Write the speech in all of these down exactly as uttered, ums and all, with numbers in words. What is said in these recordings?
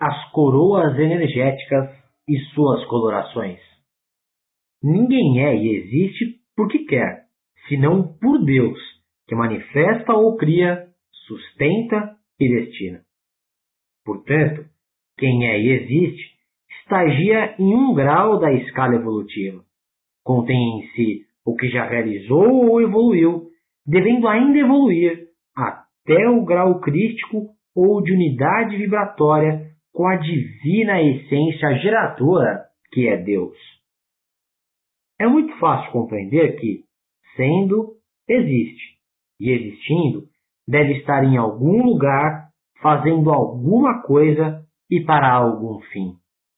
as coroas energéticas e suas colorações. Ninguém é e existe porque quer, senão por Deus, que manifesta ou cria, sustenta e destina. Portanto, quem é e existe estagia em um grau da escala evolutiva. Contém em si o que já realizou ou evoluiu, devendo ainda evoluir até o grau crístico ou de unidade vibratória com a divina essência geradora que é Deus. É muito fácil compreender que, sendo, existe, e existindo, deve estar em algum lugar, fazendo alguma coisa e para algum fim.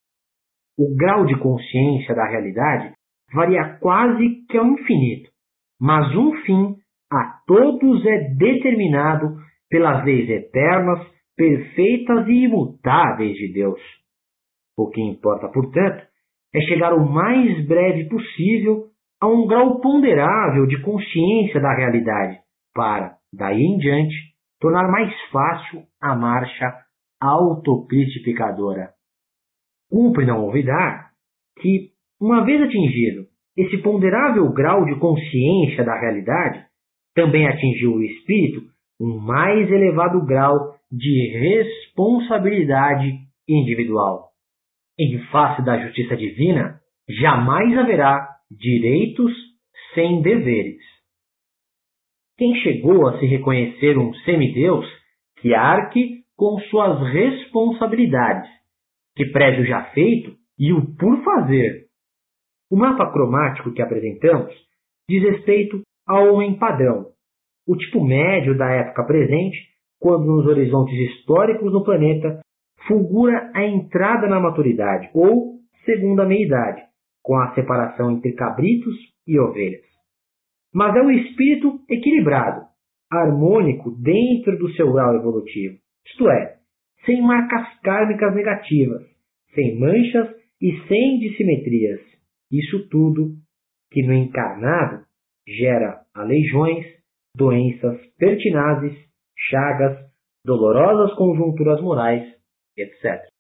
O grau de consciência da realidade varia quase que ao infinito, mas um fim a todos é determinado pelas leis eternas, perfeitas e imutáveis de Deus. O que importa, portanto, é chegar o mais breve possível a um grau ponderável de consciência da realidade, para, daí em diante, tornar mais fácil a marcha autocristificadora. Cumpre não olvidar que, uma vez atingido esse ponderável grau de consciência da realidade, também atingiu o espírito um mais elevado grau de responsabilidade individual. Em face da justiça divina, jamais haverá direitos sem deveres. Quem chegou a se reconhecer um semideus, que arque com suas responsabilidades, que preze o já feito e o por fazer. O mapa cromático que apresentamos diz respeito ao homem padrão, o tipo médio da época presente, quando nos horizontes históricos no planeta fulgura a entrada na maturidade, ou segunda meia-idade, com a separação entre cabritos e ovelhas. Mas é o espírito equilibrado, harmônico dentro do seu grau evolutivo, isto é, sem marcas kármicas negativas, sem manchas e sem dissimetrias. Isso tudo que no encarnado gera aleijões, doenças pertinazes, chagas, dolorosas conjunturas morais, etcétera.